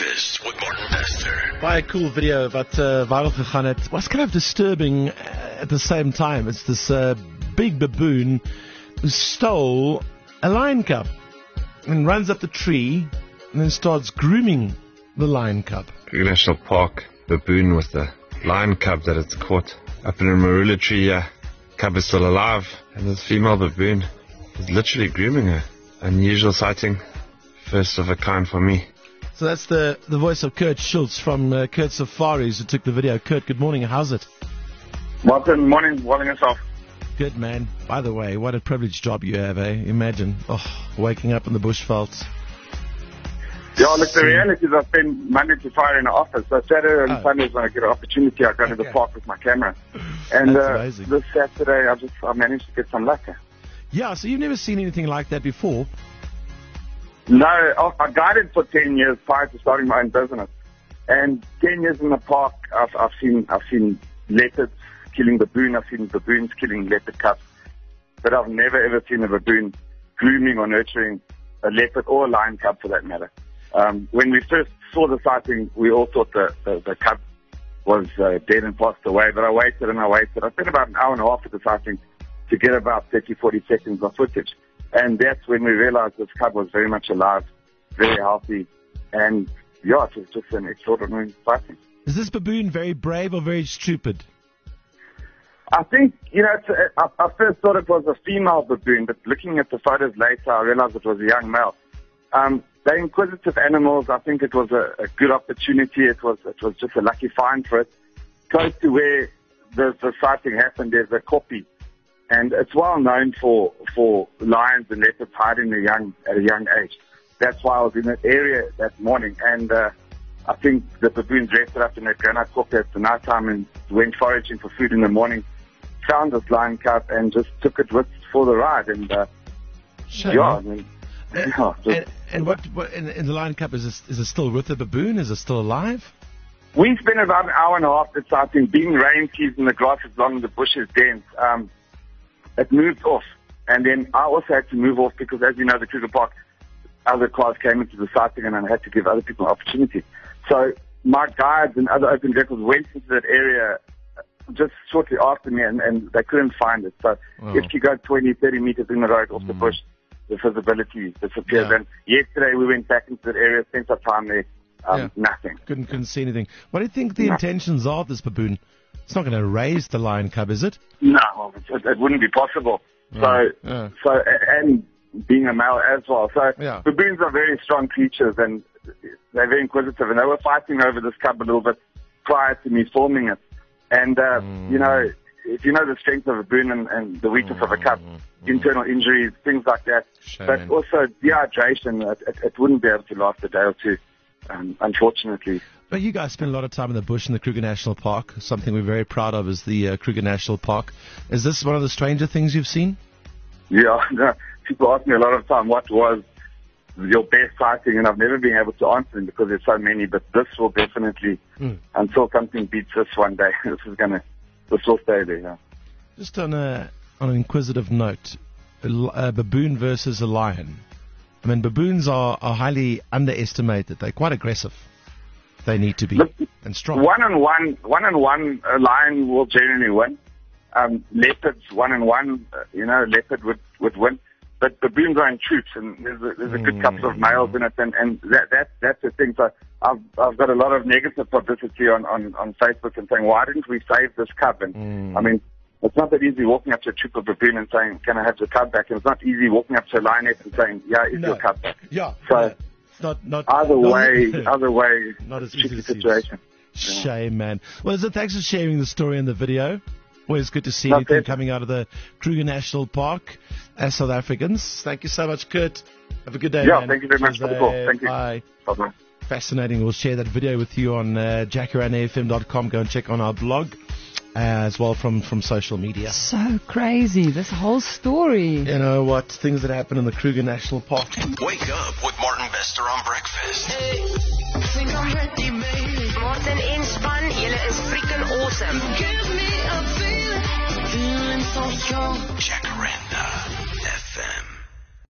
Breakfast with Martin Bester. Baie cool video wat viral gegaan het. Was kind of disturbing at the same time. It's this big baboon who stole a lion cub and runs up the tree and then starts grooming the lion cub. Kruger National Park, baboon with the lion cub that it's caught up in a marula tree. Cub is still alive, and this female baboon is literally grooming her. Unusual sighting, first of a kind for me. So that's the voice of Kurt Schultz from Kurt Safaris who took the video. Kurt, good morning. How's it? Martin, morning. Well, yourself? Good, man. By the way, what a privileged job you have, eh? Imagine, waking up in the bushvelds. Yeah, look, the reality is I spend Monday to Friday in the office. So Saturday and Sundays when I get an opportunity, I go to the park with my camera. And this Saturday, I managed to get some luck. Yeah, so you've never seen anything like that before? No, I guided for 10 years prior to starting my own business. And 10 years in the park, I've seen leopards killing baboon. I've seen baboons killing leopard cubs. But I've never ever seen a baboon grooming or nurturing a leopard or a lion cub for that matter. When we first saw the sighting, we all thought the cub was dead and passed away. But I waited and I waited. I spent about an hour and a half at the sighting to get about 30, 40 seconds of footage. And that's when we realized this cub was very much alive, very healthy, and yeah, it was just an extraordinary sighting. Is this baboon very brave or very stupid? I think, I first thought it was a female baboon, but looking at the photos later, I realized it was a young male. They're inquisitive animals. I think it was a good opportunity. It was just a lucky find for it. Close to where the sighting happened, there's a koppie. And it's well known for lions and leopards hiding at a young age. That's why I was in that area that morning. And I think the baboons rested up in that granite koppie at the night time and went foraging for food in the morning, found this lion cub and just took it for the ride. And and what in the lion cub, is it still with the baboon? Is it still alive? We spent about an hour and a half at sighting. Being rain season, the grass is long, the bush is dense. It moved off, and then I also had to move off because, as you know, the Kruger Park, other cars came into the sighting and I had to give other people an opportunity. So my guides and other open vehicles went into that area just shortly after me, and they couldn't find it. So if you go 20, 30 meters in the road off the bush, the visibility disappears. Yeah. And yesterday we went back into that area, spent our time there, nothing. Couldn't see anything. What do you think the intentions are of this baboon? It's not going to raise the lion cub, is it? No, it wouldn't be possible. So and being a male as well. So baboons are very strong creatures, and they're very inquisitive. And they were fighting over this cub a little bit prior to me filming it. And if you know the strength of a baboon and the weakness of a cub, internal injuries, things like that. But also dehydration, it wouldn't be able to last a day or two, unfortunately. But you guys spend a lot of time in the bush in the Kruger National Park. Something we're very proud of is the Kruger National Park. Is this one of the stranger things you've seen? Yeah, people ask me a lot of time, what was your best sighting? And I've never been able to answer them because there's so many. But this will definitely, until something beats this one day, this will stay there. Yeah. Just on an inquisitive note, a baboon versus a lion. I mean, baboons are highly underestimated. They're quite aggressive. They need to be and strong. One on one, a lion will generally win. Leopards 1-on-1, leopard would win. But baboons are in troops, and there's a good couple of males in it, and that's the thing. So I've got a lot of negative publicity on Facebook and saying, why didn't we save this cub? And I mean, it's not that easy walking up to a troop of baboon and saying, can I have the cub back? And it's not easy walking up to a lioness and saying, is your cub back? Yeah. So not either way, not as tricky easy situation. Shame, man. Well, thanks for sharing the story and the video. Always good to see anything coming out of the Kruger National Park as South Africans. Thank you so much, Kurt. Have a good day, man. Thank you very much for the call. Thank you. Bye. Bye-bye. Fascinating. We'll share that video with you on jackarannafm.com. Go and check on our blog as well from social media. So crazy, this whole story. You know what? Things that happen in the Kruger National Park. Wake up with Martin Bester on breakfast. Martin en span, julle is freaking awesome. Give me a feeling so strong. Jacaranda FM.